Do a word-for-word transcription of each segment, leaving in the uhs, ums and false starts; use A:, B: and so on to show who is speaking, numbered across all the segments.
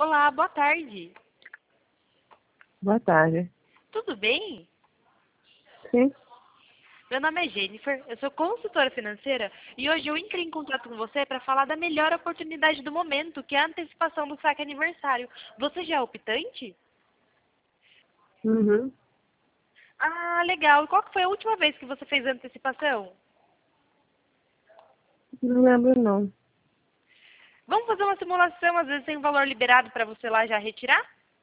A: Olá, boa tarde.
B: Boa tarde.
A: Tudo bem?
B: Sim.
A: Meu nome é Jennifer, eu sou consultora financeira e hoje eu entrei em contato com você para falar da melhor oportunidade do momento, que é a antecipação do saque aniversário. Você já é optante?
B: Uhum.
A: Ah, legal. E qual que foi a última vez que você fez a antecipação?
B: Não lembro, não.
A: Vamos fazer uma simulação, às vezes tem um valor liberado para você lá já retirar?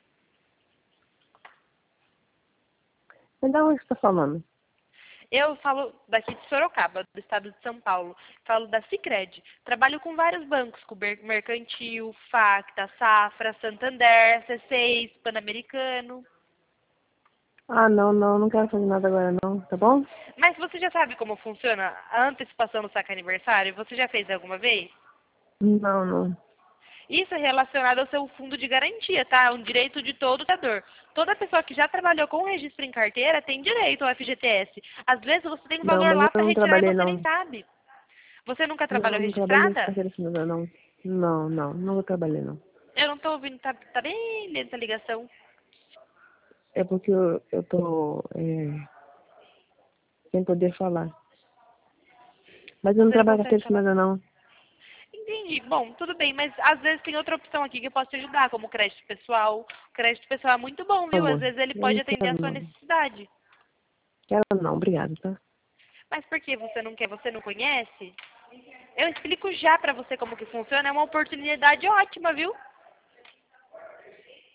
B: Mas da onde você está falando?
A: Eu falo daqui de Sorocaba, do estado de São Paulo. Falo da Sicredi. Trabalho com vários bancos, com Ber- Mercantil, Facta, Safra, Santander, C seis, Pan-Americano.
B: Ah, não, não. Não quero fazer nada agora, não. Tá bom?
A: Mas você já sabe como funciona a antecipação do saque aniversário? Você já fez alguma vez?
B: Não, não.
A: Isso é relacionado ao seu fundo de garantia, tá? É um direito de todo criador. Toda pessoa que já trabalhou com registro em carteira tem direito ao F G T S. Às vezes você tem um
B: Não,
A: valor
B: mas
A: lá
B: eu
A: para
B: não
A: retirar e
B: trabalhei,
A: você nem
B: não.
A: sabe. Você nunca
B: Não,
A: trabalhou
B: não trabalhei de
A: registrada?
B: carteira assinada, não. Não, não. Nunca trabalhei, não.
A: Eu não tô ouvindo, tá, tá bem lenta a ligação.
B: É porque eu, eu tô é, sem poder falar. Mas eu não
A: Você não
B: trabalho com
A: consegue
B: carteira
A: falar.
B: assinada, não.
A: Entendi. Bom, tudo bem, mas às vezes tem outra opção aqui que eu posso te ajudar, como crédito pessoal. O crédito pessoal é muito bom,
B: Por
A: viu? Às
B: favor.
A: vezes ele
B: Eu
A: pode
B: não
A: atender a
B: quero,
A: sua
B: não.
A: necessidade.
B: Quero não. Obrigado, tá?
A: Mas por que você não quer? Você não conhece? Eu explico já pra você como que funciona. É uma oportunidade ótima, viu?